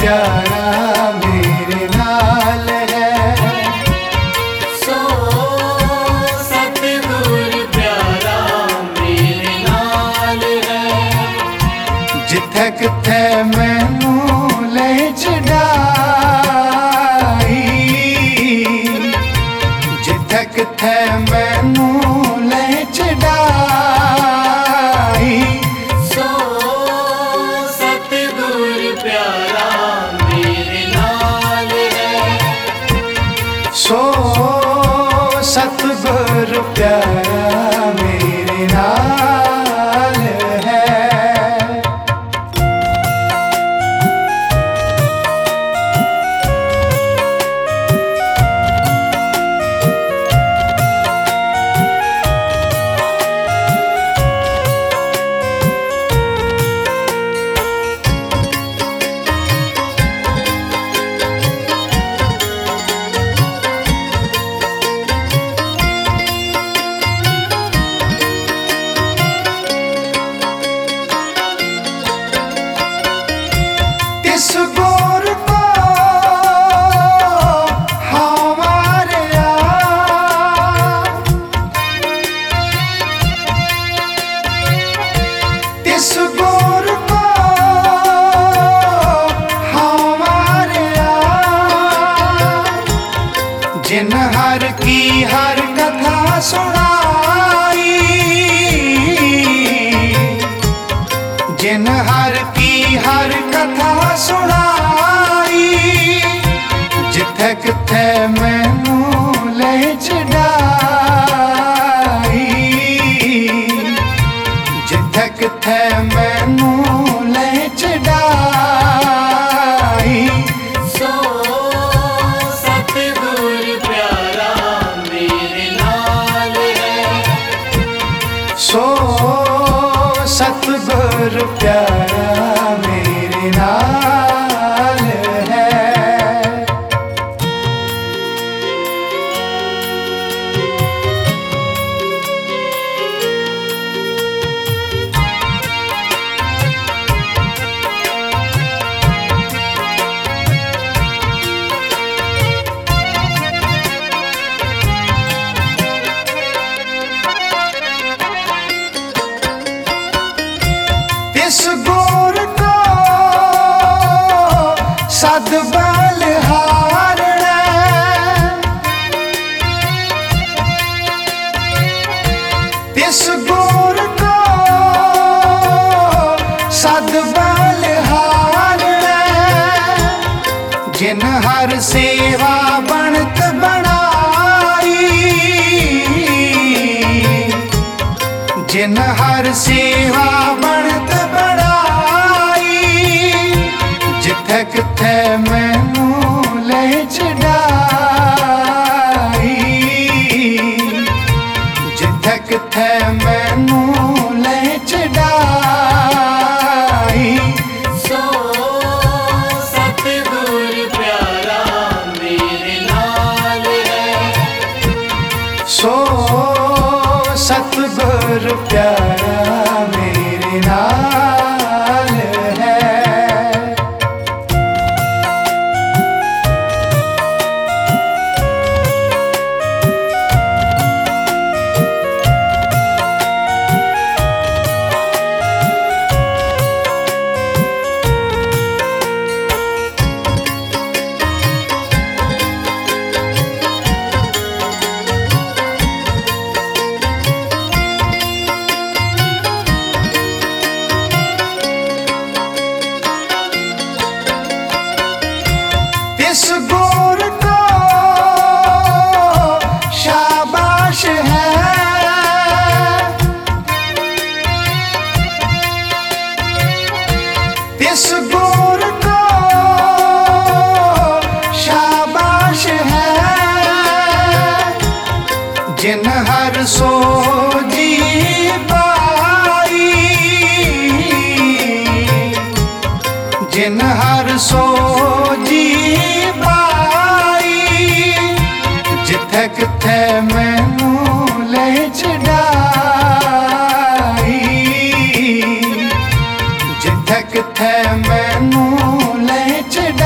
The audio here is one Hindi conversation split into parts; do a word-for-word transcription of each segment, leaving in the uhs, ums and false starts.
प्यारा मेरे नाल है। सो सतगुर प्यारा मेरे नाल है। जिथे किथे मैनू ले चढ़ाई, जिथे किथे मैनू ले चढ़ाई। सो सतगुर प्यारा मेरे नाल है। सो सतगुर प्यारा मेरे नाल है। तिस गुर को हमारे तिस गुर को हमारे जिन हर की हर कथा सुनाई, जिन हर की हर कथा सुनाई। जिथे किथे मैनू ले चढ़ाई, जिथे किथे मैनू ले चढ़ाई। सो सतगुर प्यारा मेरे नाल है। सो सतगुर प्यारा मेरे नाल है। तिस गुर को सद बलिहारना, तिस गुर को सद बलिहारना। जिन हर सेवा बनत बनाई, जिन हर सेवा बनत बनाई। जिथे किथे मैनू ले चढ़ाई, जिथे किथे मैनू ले चढ़ाई। सो सतगुर प्यारा मेरे नाल है। सो सतगुर प्यारा मेरे नाल है। तिस गुर को शाबाश है, तिस गुर को शाबाश है। जिन हर सोजी पाई, जिन हर सोजी पाई। जिथे किथे मैनू ले चढ़ाई, जिथे किथे मैनू ले चढ़ाई।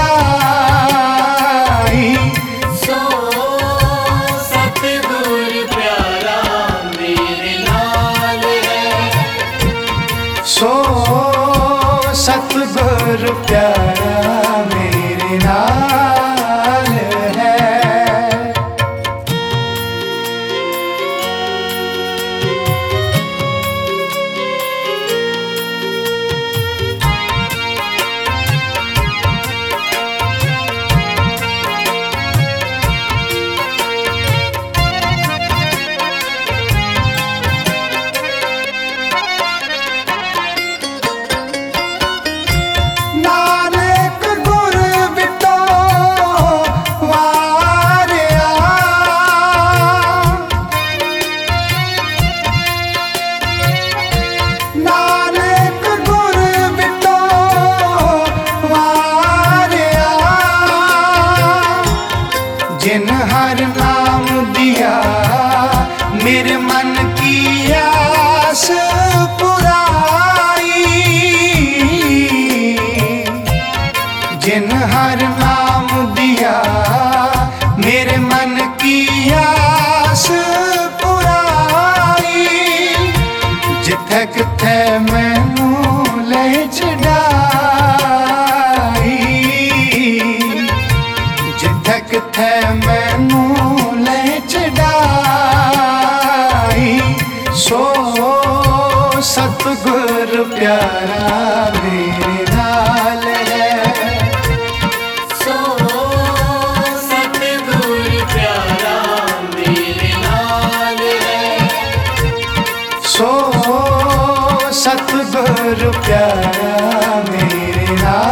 जिन हर नाम दिया मेरे मन की आस पुराई। जिन हर नाम दिया मेरे मन की आस पुराई। जिथे किथे मैनू ले छड़ाई। जिथे किथे मैनू ले छड़ाई। सो सतगुर प्यारा मेरे नाल है। सो सतगुर प्यारा मेरे नाल है। सो सतगुर प्यारा मेरे नाल